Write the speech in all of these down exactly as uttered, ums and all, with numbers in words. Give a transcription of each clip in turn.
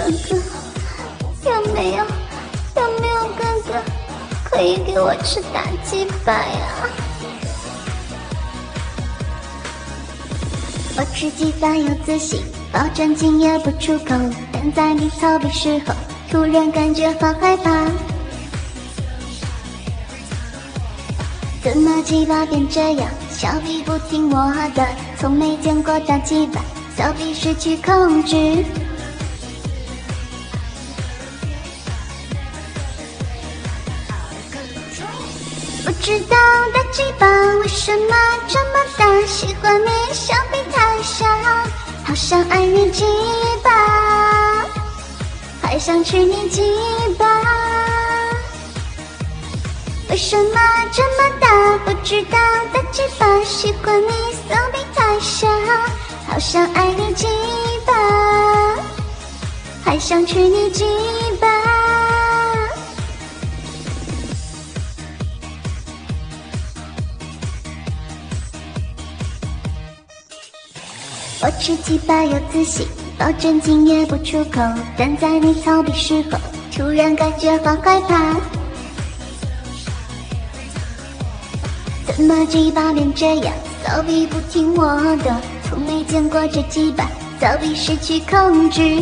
哥，有没有有没有哥哥可以给我吃大鸡巴呀？我吃鸡巴有自信，保证今夜不出口，但在你逃避时候，突然感觉好害怕。怎么鸡巴变这样？小臂不听我的，从没见过大鸡巴，小臂失去控制。不知道大鸡巴为什么这么大，喜欢你小臂太小，好想爱你鸡巴，还想吃你鸡巴。为什么这么大？不知道大鸡巴喜欢你小臂太小，好想爱你鸡巴，还想吃你鸡巴。我吃鸡巴有自信，保证今夜不出口，但在你逃避时候，突然感觉好害怕。怎么鸡巴变这样？小臂不听我的，从没见过这鸡巴，小臂失去控制。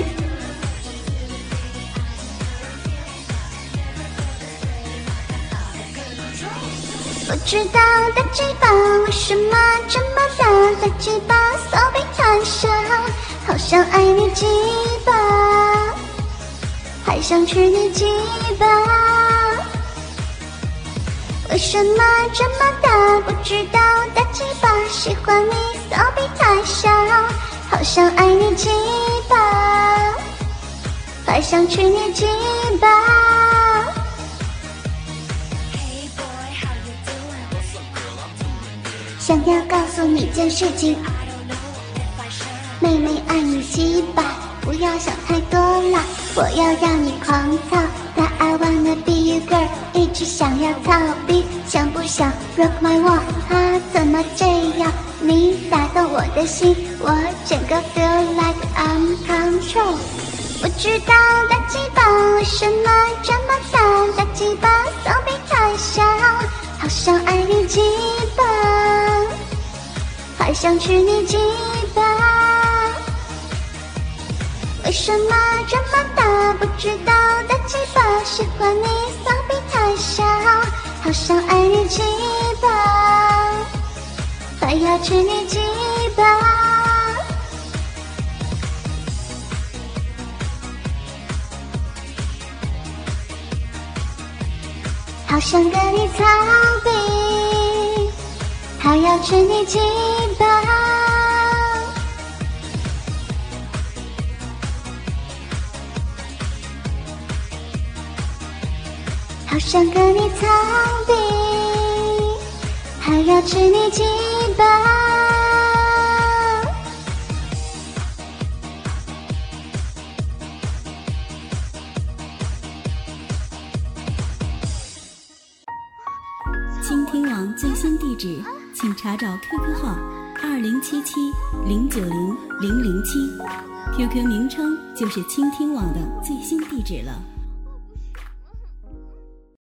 不知道大鸡巴为什么这么大，大鸡巴小臂太小，好想爱你鸡巴，还想吃你鸡巴。为什么这么大？不知道大鸡巴喜欢你小臂太小，好想爱你鸡巴，还想吃你鸡巴。想要告诉你件事情，妹妹爱你鸡巴，不要想太多了，我要让你狂操。但 I wanna be your girl， 一直想要逃避，想不想 rock my world？ 啊，怎么这样？你打动我的心，我整个 feel like I'm control。不知道大鸡巴为什么这么大，大鸡巴小臂太小，好想爱你鸡巴，还想吃你鸡巴。为什么这么大？不知道大鸡巴喜欢你小臂太小，好想爱你鸡巴，还要吃你鸡巴。好想跟你逃避，还要吃你鸡巴。好想跟你逃避，还要吃你鸡巴。 倾听网最新地址，请查找 Q Q 号二零七七零九零零零七 ，Q Q 名称就是倾听网的最新地址了。